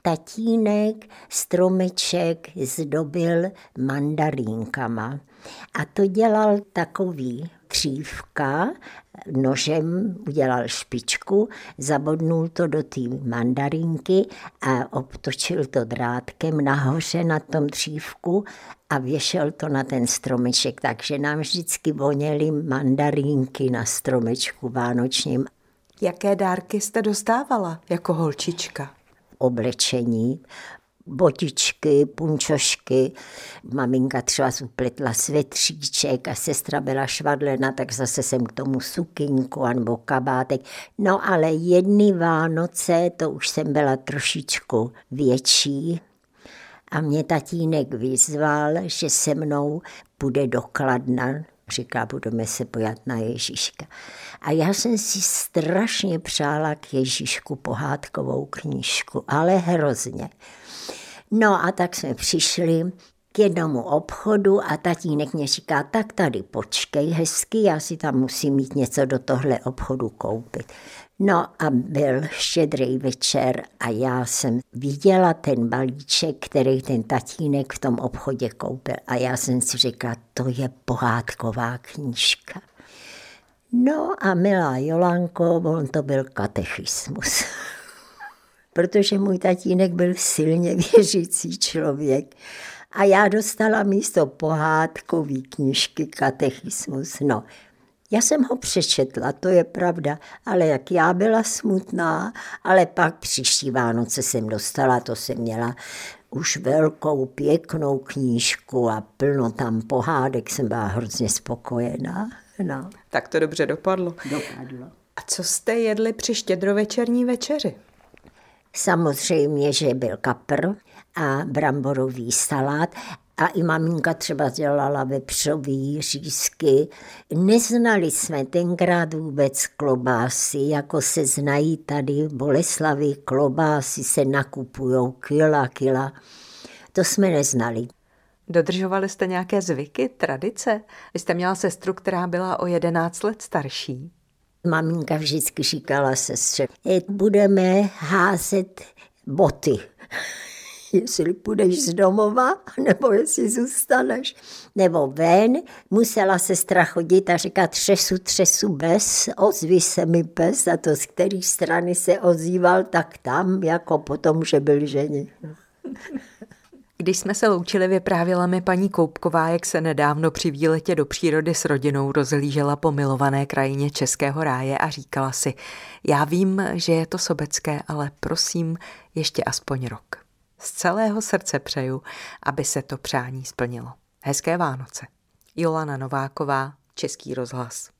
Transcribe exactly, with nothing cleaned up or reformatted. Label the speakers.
Speaker 1: tatínek stromeček zdobil mandarínkama. A to dělal takový křívka, nožem udělal špičku, zabodnul to do té mandarínky a obtočil to drátkem nahoře na tom dřívku a věšel to na ten stromeček, takže nám vždycky voněly mandarínky na stromečku vánočním.
Speaker 2: Jaké dárky jste dostávala jako holčička?
Speaker 1: Oblečení, botičky, punčošky. Maminka třeba upletla svetříček a sestra byla švadlena, tak zase jsem k tomu sukinku anebo kabátek. No ale jedny Vánoce, to už jsem byla trošičku větší a mě tatínek vyzval, že se mnou půjde do Kladna. Říká, budeme se pojat na Ježíška. A já jsem si strašně přála k Ježíšku pohádkovou knížku, ale hrozně. No a tak jsme přišli k jednomu obchodu a tatínek mě říká, tak tady počkej hezky, já si tam musím mít něco do tohle obchodu koupit. No a byl štědrý večer a já jsem viděla ten balíček, který ten tatínek v tom obchodě koupil. A já jsem si říkala, to je pohádková knížka. No a milá Jolanko, on to byl katechismus. Protože můj tatínek byl silně věřící člověk. A já dostala místo pohádkový knížky katechismus. No, já jsem ho přečetla, to je pravda, ale jak já byla smutná, ale pak příští Vánoce jsem dostala, to jsem měla už velkou, pěknou knížku a plno tam pohádek, jsem byla hrozně spokojená. No.
Speaker 2: Tak to dobře dopadlo.
Speaker 1: Dopadlo.
Speaker 2: A co jste jedli při štědrovečerní večeři?
Speaker 1: Samozřejmě, že byl kapr a bramborový salát a i maminka třeba dělala vepřový řízky. Neznali jsme tenkrát vůbec klobásy, jako se znají tady v Boleslavi, klobásy se nakupujou kila, kila. To jsme neznali.
Speaker 2: Dodržovali jste nějaké zvyky, tradice? Vy jste měla sestru, která byla o jedenáct let starší.
Speaker 1: Maminka vždycky říkala sestře, budeme házet boty. Jestli půjdeš z domova, nebo jestli zůstaneš. Nebo ven, musela sestra chodit a říkat třesu, třesu bez, ozví se mi pes a to z které strany se ozýval, tak tam, jako potom, že byl ženich.
Speaker 2: Když jsme se loučili, vyprávěla mi paní Koupková, jak se nedávno při výletě do přírody s rodinou rozhlížela po milované krajině Českého ráje a říkala si, já vím, že je to sobecké, ale prosím, ještě aspoň rok. Z celého srdce přeju, aby se to přání splnilo. Hezké Vánoce. Jolana Nováková, Český rozhlas.